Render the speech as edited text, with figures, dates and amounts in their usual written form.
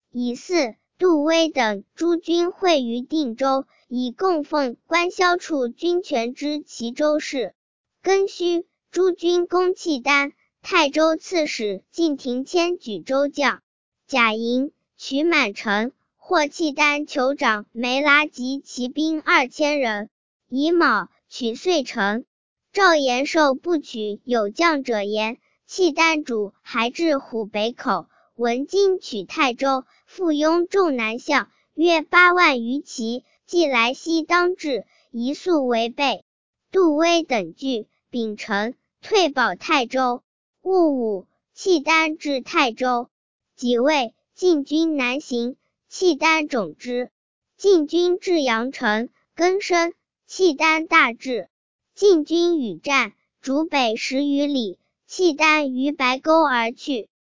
以4杜威等诸军会于定州，以供奉官萧处军权之齐州事。庚戌，诸军攻契丹，泰州刺史靳廷谦举州将。甲寅，取满城，获契丹酋长梅拉及骑兵2000人。乙卯，取遂城。赵延寿不取有将者言，契丹主还至虎北口，闻今取泰州，复拥众南向，约8万余骑，既来西当至，宜速为备。杜威等惧，秉承，退保泰州。戊午，契丹至泰州。己未，晋军南行，契丹种之。晋军至阳城，庚申，契丹大至。晋军与战，逐北10余里，契丹于白沟而去。